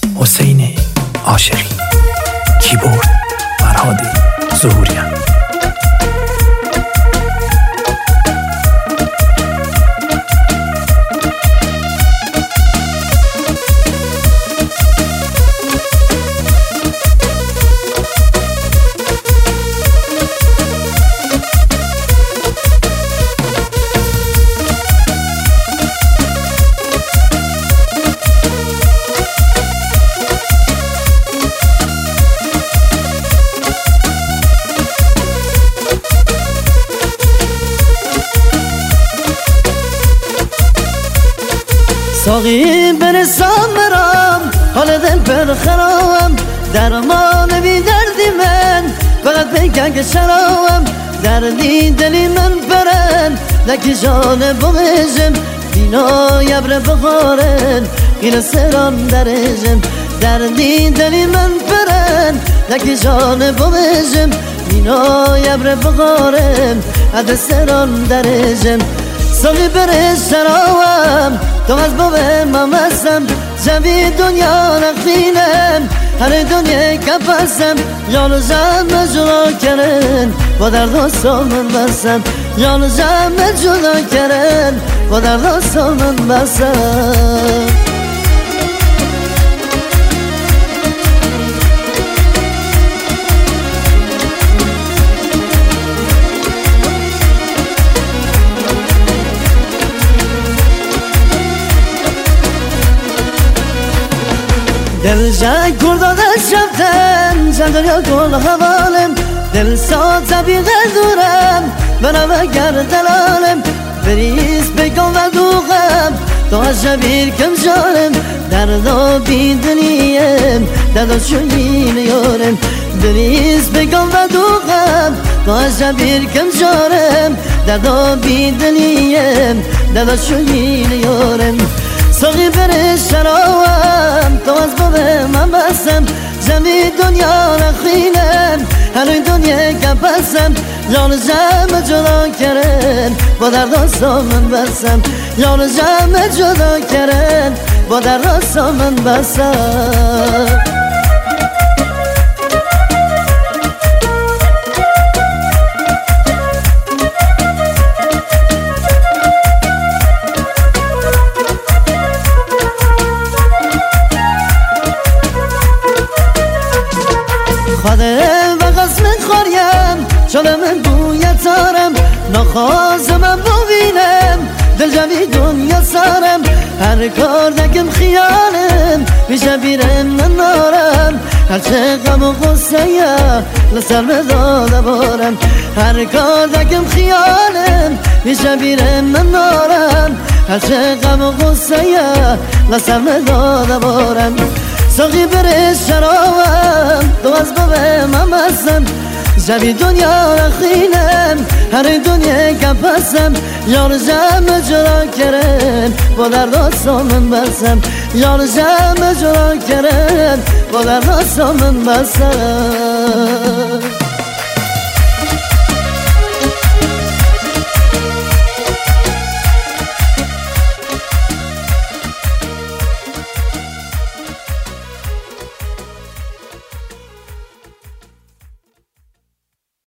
حسین عاشقی. کیبورد فرهاد ظهوریان. ساقی برسان برام حال دل پر خرابم، درمان بی دردی من فقط بگن که شرابم. دردی دلی من برن لکی جان بغیجم، بینا یبر بخارن خیل سران درجم. دردی دلی من برن لکی جان بغیجم، بینا یبر بخارن اد سران درجم. ساقی برس شرابم تو از باب ممسم، جوی دنیا نخینم هر دنیا کپسم. جان جمع جدا کرن با در داستان من بسم، جان جمع جدا کرن با در داستان من بسم. دل جای کرداده شفتن چند دنیا کل حوالم، دل ساد زبیغ دورم بنامه گر دلالم. بریز بگم و دوغم تو از جبیر کم جارم، دردا بی دنیم دردا شویین یارم. بریز بگم و دوغم تو از جبیر کم جارم، دردا بی دنیم دردا شویین یارم. ساقی برس شرابم تو از باب من بسم، جمعی دنیا نخینم هر دنیا کپسم. جان جمع جدا کرن با در داستان من بسم، جان جمع جدا کرن با در داستان من بسم. خواده و قسم خوریم شده من بویت دارم، نخواست من ببینم دل جوی دنیا سارم. هر کار دکم خیالم میشه بیرم من نارم، هرچه غم و غصه لسر داده بارم. هر کار دکم خیالم میشه بیرم من نارم، هرچه غم و غصه لسر داده بارم. ساقی برس شرابم تو از باب من بسم، جوی دنیا نخینم هر دنیا کپسم. یار جمع جدا کرن با در داستان من بسم، یار جمع جدا کرن با در داستان من بسم.